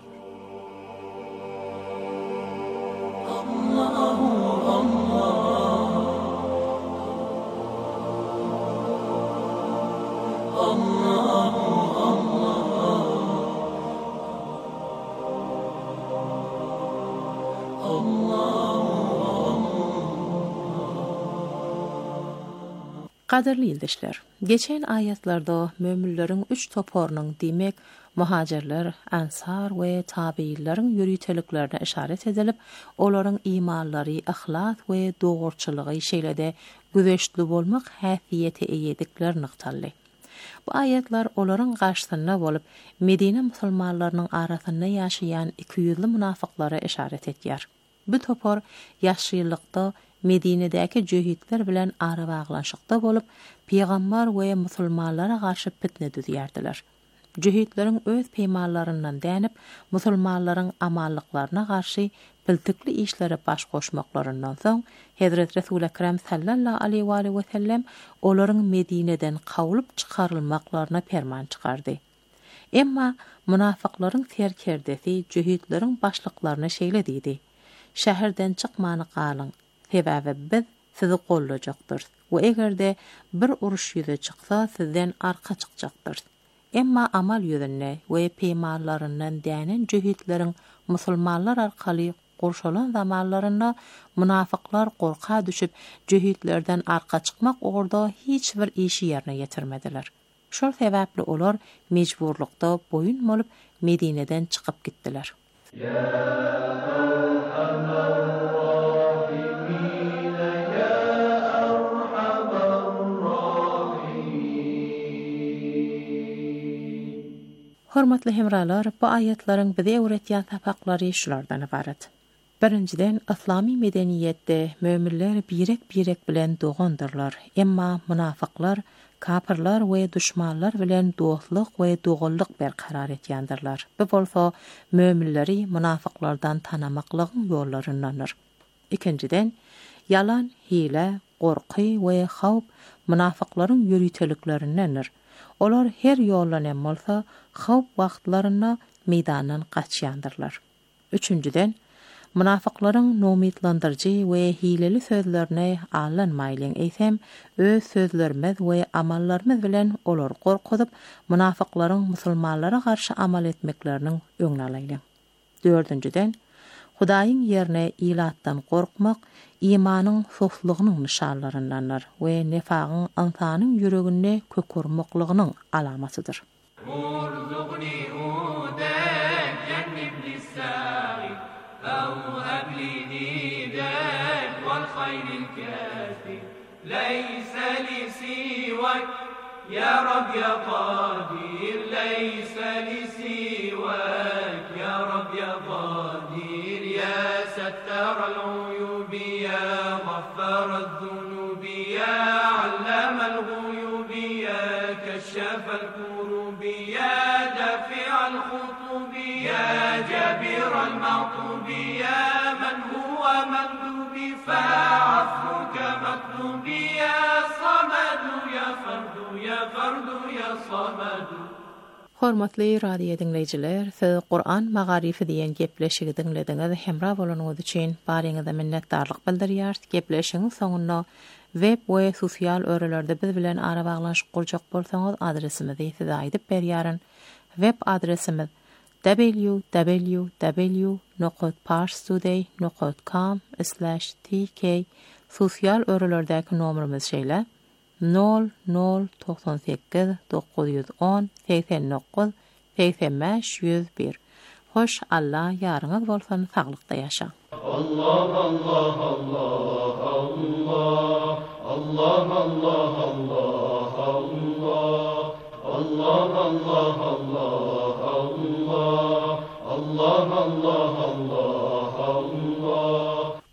Allahu Allah Qadirli ýoldaşlar, geçen aýatlarda möminleriň üç toparynyň demek muhajirler, ansar we tabiillaryň ýürüteliklerine işaret edilip, olaryň imanlary, ahlat we dogurçylygy şeýlede güzeşli bolmak häsiýeti eýedikler nyktaly. Bu aýatlar olaryň garşysyna bolup, Medine musulmanlarynyň arasynda ýaşaýan iki ýüzli munafyklary işaret etýär. Bu topar ýaşylykda Medine'deki cühitler bilen ara bağlanşykda bolup, peýgamber we musulmanlara garşy fitne düzýärdiler. Cühitlerin öz peýmanlaryndan dänip, musulmanlaryň amallyklaryna garşy biltikli işlere baş goşmaklaryndan soň, Hazrat Resul Ekrem sallallahu aleyhi we sellem olaryň Medine'den kawulyp çykarylmaklaryna ferman çykardy. Emma munafyklaryň serkerdesi cühitlerin başlyklaryna şeýle diýdi: "Şäherden çykmany galyň. Sebäbi biz sizi qollajakdyr. We egerde bir uruş ýüze çyksa, sizden arka çykjakdyr." Emma amal ýüzünde we peýmanlaryndan dänen cühitleriň musulmanlar arkaly gurşalan zamanlarynda munafyklar gorka düşüp cühitlerden arka çykmak orada hiç bir işi ýerine ýetirmediler. Şol sebäpli olar mejburlukda boyun bolup Medine'den çykyp gitdiler. Hormatly hemralar, bu ayetlerin bize öğretýän sapaklary şulardan ibaret. Birinciden, islami medeniýetde möminler birek-birek bilen dogandyrlar, emma munafyklar, kapirlar we düşmanlar bilen dostlyk we dogullyk berqarar etýändirler. Bu bolsa möminleri munafyklardan tanamaklygyň ýollaryndandyr. Ikinciden, yalan, hile, gorky we hawp munafyklaryň ýürüteliklerindendir. Olar her ýollan bolsa, hawp wagtlaryna meydandan gaçýandyrlar. Üçüncüden, munafyklaryň nomitlandyrjy we hileli sözlerine allanmaýlyň eýsem, öz sözlerimiz we amallarymyz bilen olar gorkudyp, munafyklaryň musulmanlara garşy amal etmekleriniň öňüne alaýlyň. Dördüncüden, Hudaýyň ýerine ilatdan gorkmak imanyň soflugynyň nişanlaryndandyr we nefagyň insanyň ýüregine kökürmekliginiň alamatydyr. ارزقني هداك جنبني الساغي أو هب لي ديداك والخير الكافي ليس لي سواك يا رب يا قدير ليس لي سواك يا رب يا قدير يا ستار العيوب يا غفار الذنوب يا علام الغيوب يا كشاف الكروب يا دافع الخطوب يا جابر المعطوب يا من هو مندوب فعفوك مطلوب يا صمد يا فرد يا فرد يا صمد. Hormatly radio dinleyijiler, siz Qur'an magarifi diýen gepleşigi dinlediňiz. Hemra bolanyňyz üçin baryňyza minnetdarlyk bildirýär. Gepleşigiň soňunda web we sosial örelerde biz bilen ara baglanşyp goljak bolsaňyz adresimizi size aýdyp berýärin. Web adresimiz w w w nokta parstoday nokta com slash t k. Sosial örelerdäki nomerimiz şeýle nol nol doksan sekiz dokuz yüz on seksen dokuz seksen beş yüz bir. Hoş Allah ýaryňyz bolsun, saglykda ýaşa. Allah Allah Allah Allah Allah Allah Allah Allah Allah Allah Allah Allah Allah Allah.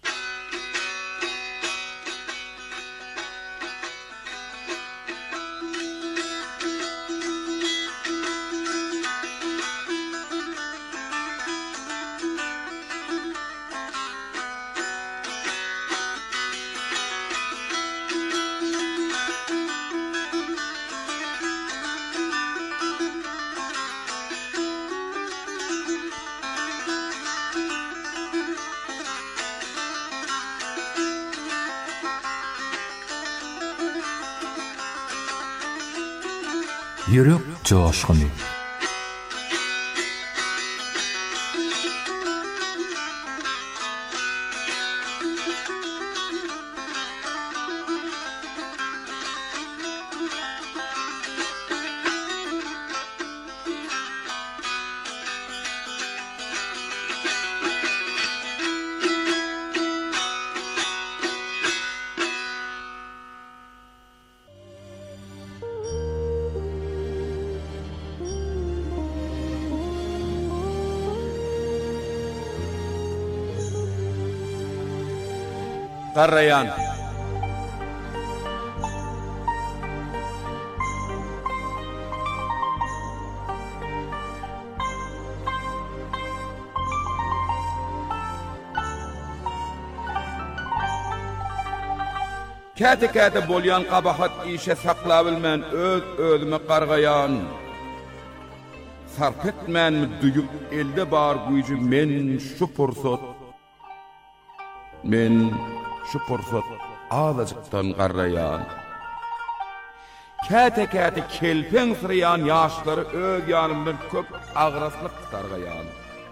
Yürek coşkuny. Garrayan. Käte-käte bolyan qabahat işe saklabilmän öz özüme qargayan. Sarf etmän duýup elde bar güýji men şu pursat. Men şu pursat azajykdan qarrayan. Käte-käte kelpeň sıryan ýaşlary öz ýanymdan köp agraslyk targayan.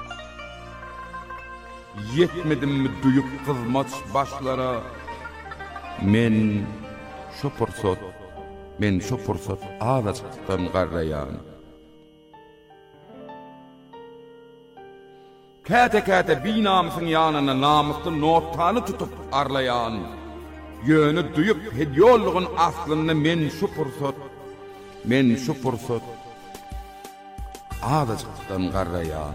Yetmedim duýup kızmaç başlara. Men şu pursat, men şu pursat azajykdan qarrayan. Käte-käte binamysyň ýanyna namusly notany tutup arlayan. Ýöni duýup hedýollygyň aslyny men şu pursat, men şu pursat azajykdan qarrayan.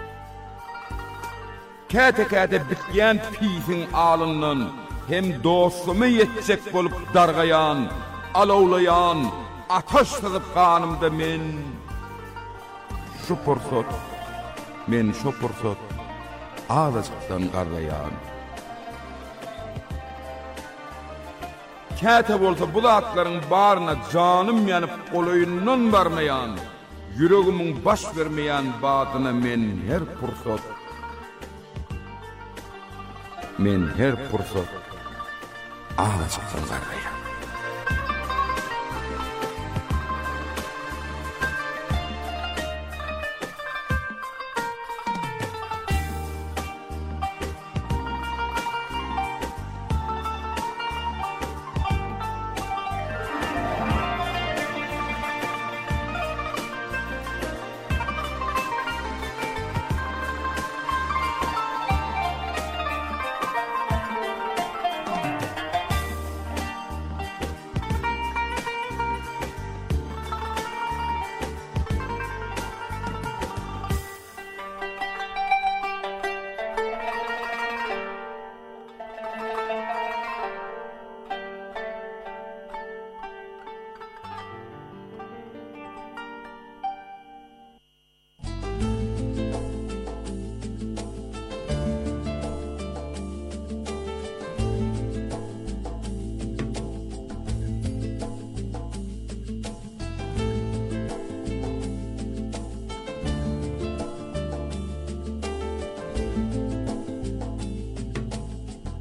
Käte-käte bitýän piýsiň alyndan hem dostumy ýetjek bolup dargayan, alawlayan, ataş syzyp kanymda men şu pursat, men şu pursat azajykdan qarrayan. Käte bolsa bu zatlaryň baryna janym ýanyp golaýyndan barmayan, ýüregimiň baş bermeýän badyna men her pursat, men her pursat azajykdan qarrayan.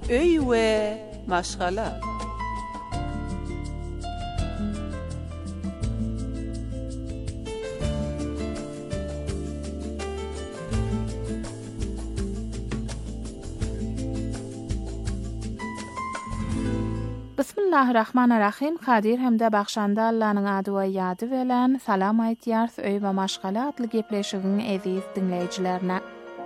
öy we maşgala. Bismillahirrahmanirrahim. Kadir hemde baxşanda Allah'ın adı ve yadı veren salam aytiyarız öy ve maşgala adlı gepleşigin eziz dinleyicilerine.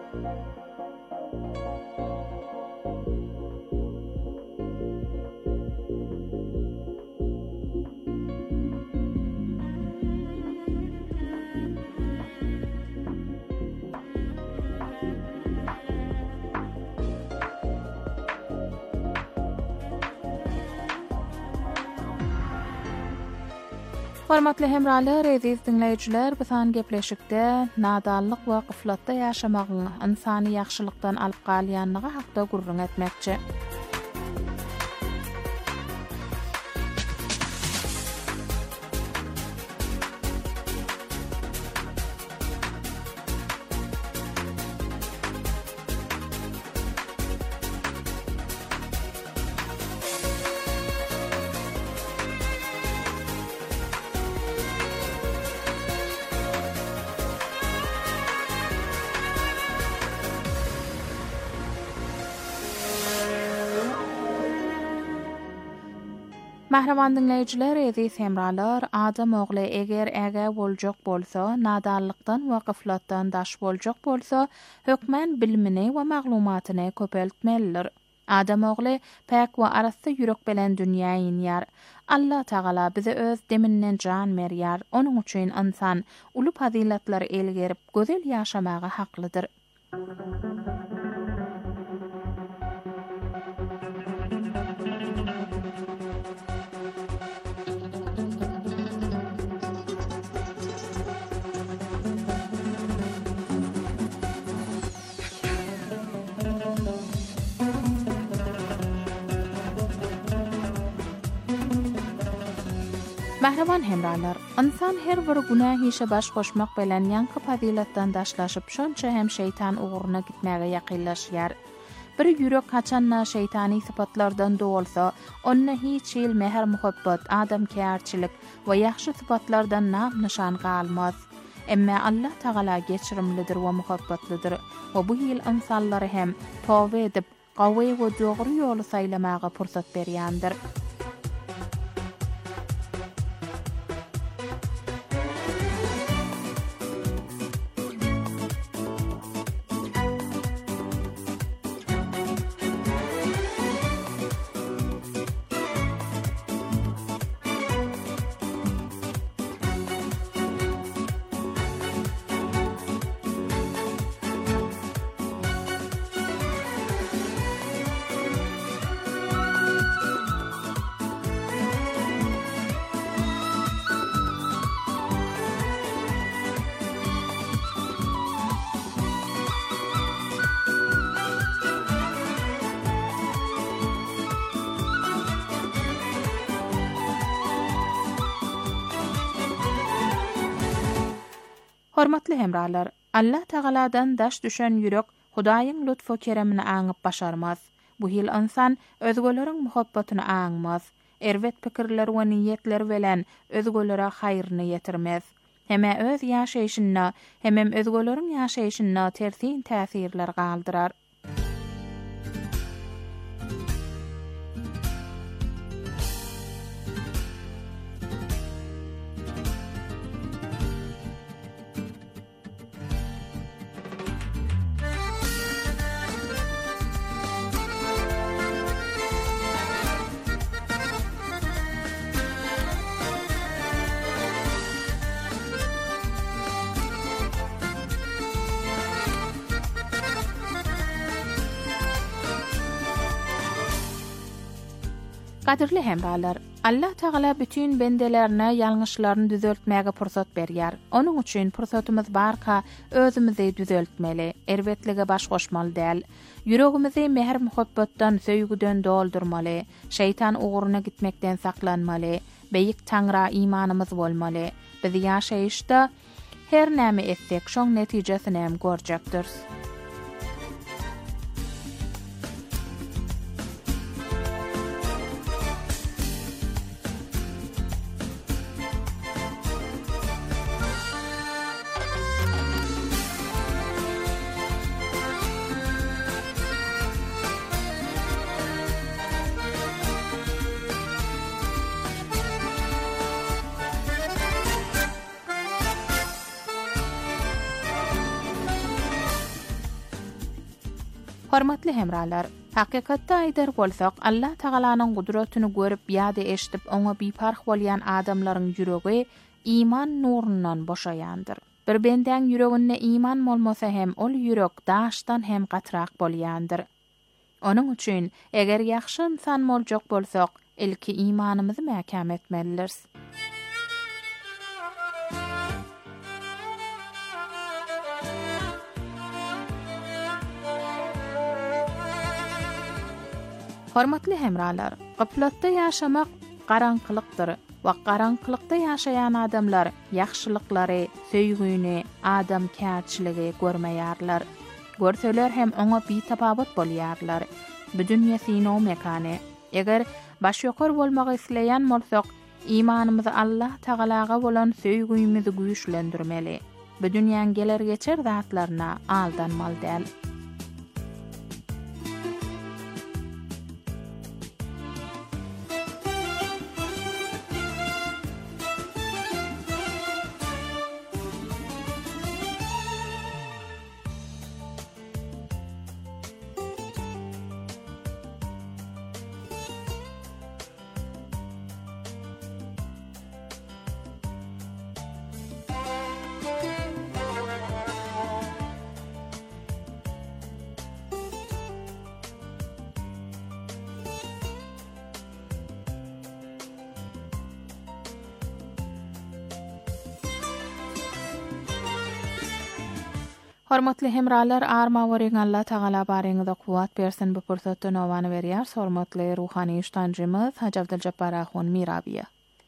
Hormatly hemralar, aziz dinleyijiler, bu san gepleşikde nadallyk we gyflatda ýaşamagyň insany ýagşylykdan alyp galýanlygy hakda gurrun etmekçi. Mahraman dinleyijiler, aziz hemralar, adam oğlu eger äge boljak bolsa, nadallykdan we gyflatdan daş boljak bolsa, hökmen bilmini we maglumatyny köpeltmelidir. Adam oğlu pek we arasda ýürek bilen dünýäni ýar. Allah Taala bize öz deminden jan merýär. Onuň üçin insan uly fazilatlary elgerip gözel ýaşamagy haklydyr. Mahraman hemralar, insan her bir günah işe baş koşmak bilen ýanky fazilatdan daşlaşyp şonça hem şeytan uğruna gitmäge ýakynlaşýar. Bir ýürek haçanna şeytani sypatlardan dowalsa, onna hiç il mehr muhabbat, adamkärçilik we ýaxşy sypatlardan nam nişan galmaz. Emma Allah Taala geçirimlidir we muhabbatlydyr we bu ýyl insanlary hem tawba edip, gawy we dogry ýoly saýlamaga pursat berýändir. Hormatly hemralar, Allah Taaladan daş düşen ýürek Hudaýyň lütfü keremini aňyp başarmaz. Bu hil insan özgöleriň muhabbatyny aňmaz. Erwet pikirler we niýetler bilen özgölere haýryny ýetirmez. Heme öz ýaşaýyşyna, hemem özgöleriň ýaşaýyşyna tersin täsirler galdyrar. Kadirli hemralar, Allah Taala bütün bendelerine ýalňyşlaryny düzeltmäge pursat berýär. Onuň üçin pursatymyz barka özümizi düzeltmeli, erwetlige baş goşmaly däl. Ýüregimizi mehr muhabbatdan, söýgüden doldurmaly, şeytan uğruna gitmekden saklanmaly, beýik Taňra imanymyz bolmaly. Biz ýaşaýyşda her näme etsek, şoň netijesini hem görjekdir. Hormatly hemralar, hakykatda aýdar bolsak, Allah Tagalanyň gudratyny görüp ýa-da eşdip oňa biparh bolýan adamlaryň ýüregi iman nurundan boşaýandyr. Bir benden ýüreginde iman bolmasa hem ol ýürek daşdan hem gatrak bolýandyr. Onuň üçin eger ýaxşy insan boljak bolsak, ilki imanymyzy mäkam etmeliler. Hormatly hemralar, gaplatda ýaşamak garanqylykdyr we garanqylykda ýaşaýan adamlar ýaxşylyklary, söýgüni, adam käçiligi görmeýärler. Görseler hem oňa bitapabat bolýarlar. Bu dünýä sino mekany. Eger başýokar bolmagy isleýän bolsak, imanymyzy Allah Tagalaga bolan söýgüýimizi güýçlendirmeli. Bu dünýäň geler geçer zatlaryna aldanmaly däl. Hormatly hemralar, arma weriň Allah Tagala baryňyzda kuwat bersin bu pursatda nowany berýär. Hormatly ruhany iştancymyz Haji Abduljabbar Ahun Mirabiýa.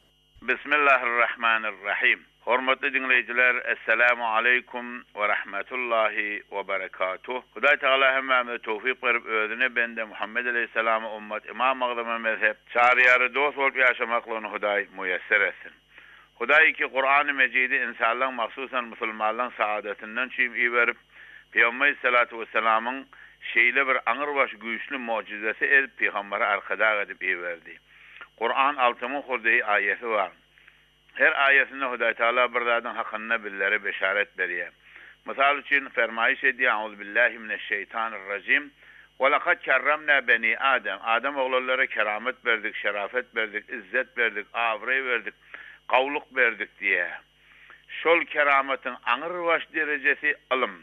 Bismillahirrahmanirrahim. Hormatly dinleýijiler, assalamu aleykum we rahmetullahi we berekatuh. Hudaý Taala hemme tawfik berip özüne bende Muhammed aleyhissalamy ummat imam magdama mezhep çariyary dost bolup ýaşamaklaryny Hudaý muýesser etsin. Hudaý ki Qur'an-ı Mecidi insanlaryň mahsusan musulmanlaryň saadetinden çym iberip Peygamber sallallahu aleyhi ve sellem'in şeýle bir aňyrbaş güýçlü mucizesi el peýgamberi arkada edip iberdi. Qur'an altymy hurdy ayeti var. Her ayetinde Hudaý Taala bir zadyň hakynda billere beşaret berýär. Misal üçin fermaýyş edýär: "Auzu billahi mineşşeytanirracim. Ve laqad kerremna beni Adem. Adem oğullara keramet berdik, şerafet berdik, izzet berdik, awry berdik, qawlyk berdik" diye. Şol kerametin aňyrbaş derejesi ilm,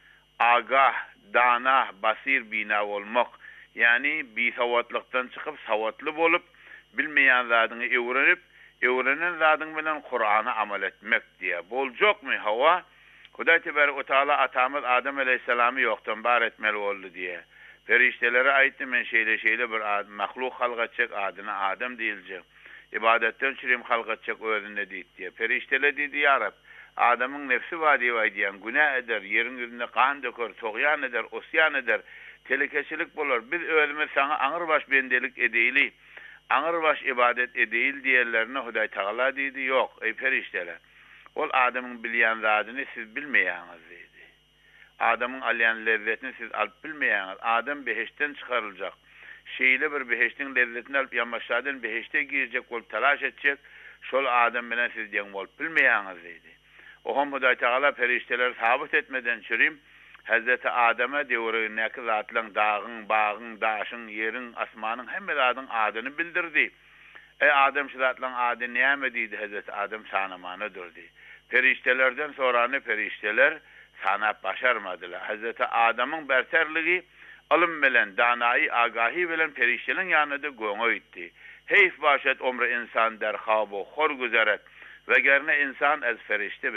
agah, dana, basir bina olmak. Yani bisawatlıktan çıkıp sawatlı bolup bilmeýän zadyny öwrenip, öwrenen zadyň bilen Kur'ana amal etmek diye. Boljak mı hawa? Hudaý Tebaraka ve Taala atamyz Adem aleyhissalamy ýokdan bar etmeli boldy diye. Feriştelere aýtdy, men şeýle şeýle bir mahluk halk etjek, adyna Adem diýiljek. İbadetten çirim halk etjek özüne diýdi diye. Ferişteler diýdi: "Ya Rab, Adamın nefsi var diýen, günah eder, yerin ýüzünde kan döker, togyan eder, osyan eder, telekeçilik bolar. Biz özüme sana aňyrbaş bendelik edeýli, aňyrbaş ibadet edeýil" diýerlerine Hudaý Taala diýdi: "Ýok, ey ferişteler. Ol Adamyň bilýän zadyny siz bilmeýäňiz" diýdi. Adamyň alýan lezzetini siz alyp bilmeýäňiz. Adam beheşten çykaryljak. Şeýle bir beheştiň lezzetini alyp ýamaşadan beheşte girecek bolup talaş etjek. Şol Adam bilen siz deň bolup bilmeýäňiz diýdi. Ohum Hudaý Taala ferişteler sabit etmeden çürim Hazreti Adem'e diýür näki zatlaryň dagyň, bagyň, daşyň, ýeriň, asmanyň hemme zadyň adyny bildirdi. Ey Adem şu zatlaryň ady näme diýdi? Hazreti Adem sanamanydyr diýdi. Feriştelerden sorany ferişteler sanap başarmadylar. Hazreti Adem'in berserligi ilm bilen, danayi, agahi bilen feriştelerin ýanyda goňoýdy. Heyf başat umry insan derhabo hor güzeret ve gerne insan ez ferişte